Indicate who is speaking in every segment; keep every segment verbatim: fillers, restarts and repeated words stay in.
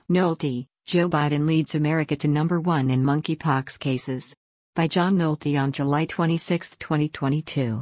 Speaker 1: Nolte, Joe Biden leads America to number one in monkeypox cases. By John Nolte on July twenty-sixth, twenty twenty-two.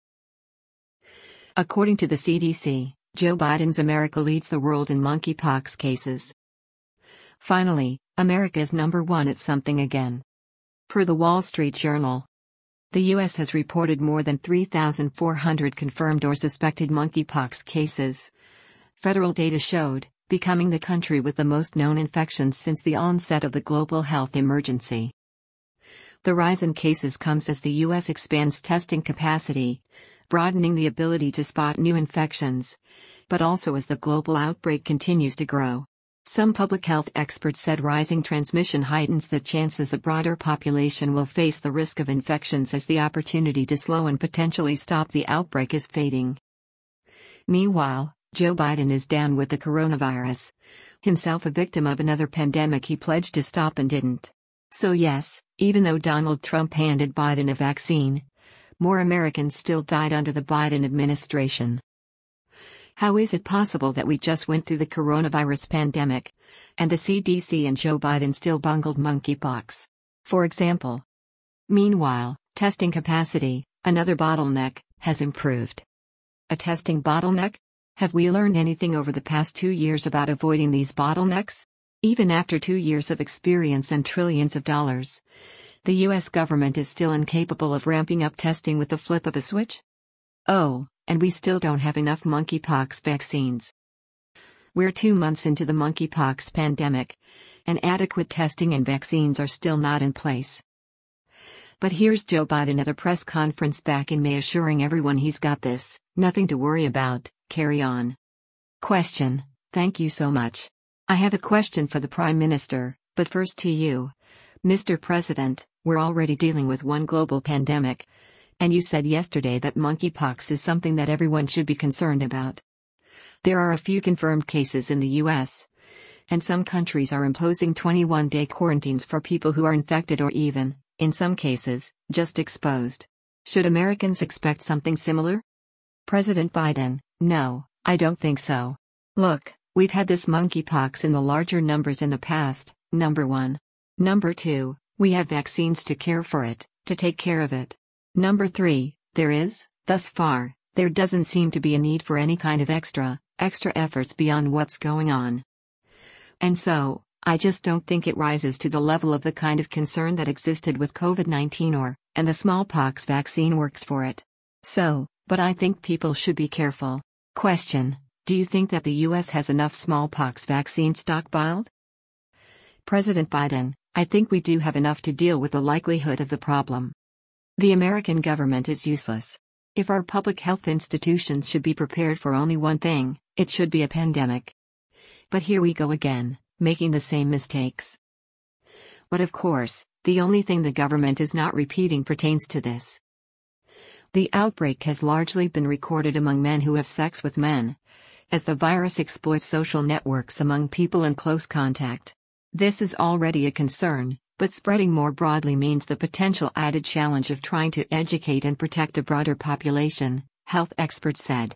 Speaker 1: According to the C D C, Joe Biden's America leads the world in monkeypox cases. Finally, America is number one at something again. Per the Wall Street Journal, the U S has reported more than three thousand four hundred confirmed or suspected monkeypox cases. Federal data showed, becoming the country with the most known infections since the onset of the global health emergency. The rise in cases comes as the U S expands testing capacity, broadening the ability to spot new infections, but also as the global outbreak continues to grow. Some public health experts said rising transmission heightens the chances a broader population will face the risk of infections as the opportunity to slow and potentially stop the outbreak is fading. Meanwhile, Joe Biden is down with the coronavirus. Himself a victim of another pandemic he pledged to stop and didn't. So yes, even though Donald Trump handed Biden a vaccine, more Americans still died under the Biden administration. How is it possible that we just went through the coronavirus pandemic, and the C D C and Joe Biden still bungled monkeypox? For example. Meanwhile, testing capacity, another bottleneck, has improved. A testing bottleneck? Have we learned anything over the past two years about avoiding these bottlenecks? Even after two years of experience and trillions of dollars, the U S government is still incapable of ramping up testing with the flip of a switch? Oh, and we still don't have enough monkeypox vaccines. We're two months into the monkeypox pandemic, and adequate testing and vaccines are still not in place. But here's Joe Biden at a press conference back in May assuring everyone he's got this, nothing to worry about, carry on. Question: Thank you so much. I have a question for the Prime Minister, but first to you. Mister President, we're already dealing with one global pandemic, and you said yesterday that monkeypox is something that everyone should be concerned about. There are a few confirmed cases in the U S, and some countries are imposing twenty-one day quarantines for people who are infected or even, in some cases, just exposed. Should Americans expect something similar? President Biden: No, I don't think so. Look, we've had this monkeypox in the larger numbers in the past, number one. Number two, we have vaccines to care for it, to take care of it. Number three, there is, thus far, there doesn't seem to be a need for any kind of extra, extra efforts beyond what's going on. And so, I just don't think it rises to the level of the kind of concern that existed with COVID nineteen or, and the smallpox vaccine works for it. So, but I think people should be careful. Question: Do you think that the U S has enough smallpox vaccine stockpiled? President Biden: I think we do have enough to deal with the likelihood of the problem. The American government is useless. If our public health institutions should be prepared for only one thing, it should be a pandemic. But here we go again, making the same mistakes. But of course, the only thing the government is not repeating pertains to this. The outbreak has largely been recorded among men who have sex with men, as the virus exploits social networks among people in close contact. This is already a concern, but spreading more broadly means the potential added challenge of trying to educate and protect a broader population, health experts said.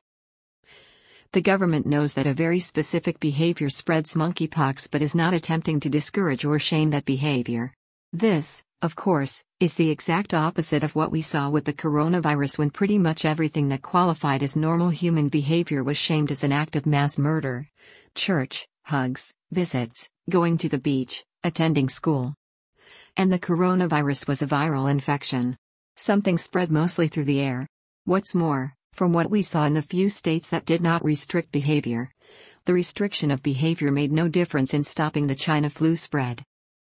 Speaker 1: The government knows that a very specific behavior spreads monkeypox but is not attempting to discourage or shame that behavior. This, of course, is the exact opposite of what we saw with the coronavirus when pretty much everything that qualified as normal human behavior was shamed as an act of mass murder. Church, hugs, visits, going to the beach, attending school. And the coronavirus was a viral infection. Something spread mostly through the air. What's more, from what we saw in the few states that did not restrict behavior, the restriction of behavior made no difference in stopping the China flu spread.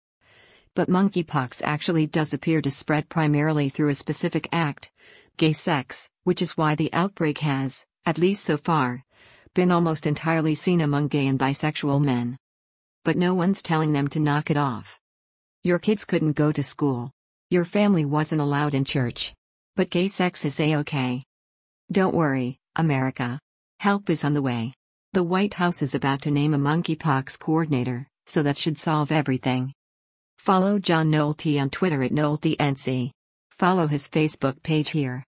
Speaker 1: But monkeypox actually does appear to spread primarily through a specific act, gay sex, which is why the outbreak has, at least so far, been almost entirely seen among gay and bisexual men. But no one's telling them to knock it off. Your kids couldn't go to school. Your family wasn't allowed in church. But gay sex is A-okay. Don't worry, America. Help is on the way. The White House is about to name a monkeypox coordinator, so that should solve everything. Follow John Nolte on Twitter at NolteNC. Follow his Facebook page here.